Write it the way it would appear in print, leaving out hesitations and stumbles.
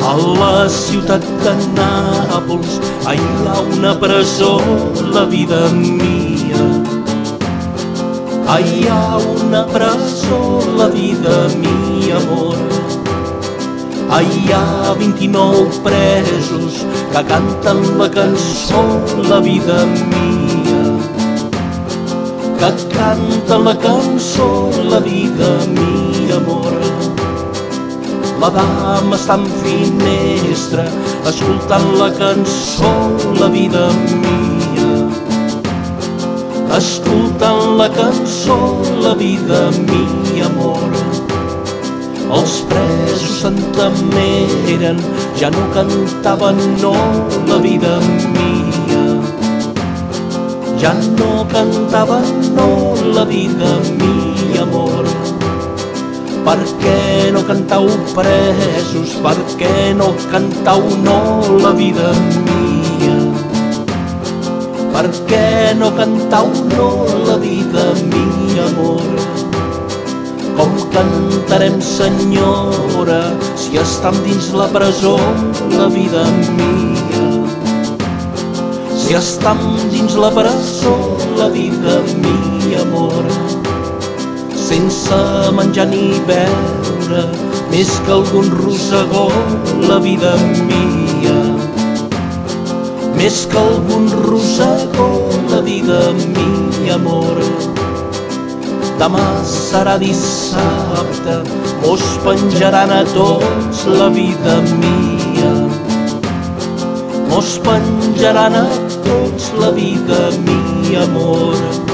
A la ciutat de Nàpols hi ha una presó, la vida mia. Hi ha una presó, la vida mia, amor. Hi ha 29 presos que canten la cançó, la vida mia. Que canten la cançó, la vida mia, amor. La dama està en finestra, escoltant la cançó, la vida mia. Escoltant la cançó, la vida mia, amor. Els presos s'entemeren, ja no cantaven, no, la vida mia. Ja no cantaven, no, la vida mia, amor. Per què no cantau, presos? Per què no cantau, no, la vida mia? Per què no cantau, no, la vida mia, amor? Com cantarem, senyora, si estam dins la presó, la vida mia? Si estam dins la presó, la vida mia, amor. Sense menjar ni beure, més que algun rosegó, la vida mia. Més que algun rosegó, la vida mia, amor. Demà serà dissabte, mos penjaran a tots, la vida mia. Mos penjaran a tots, la vida mia, amor.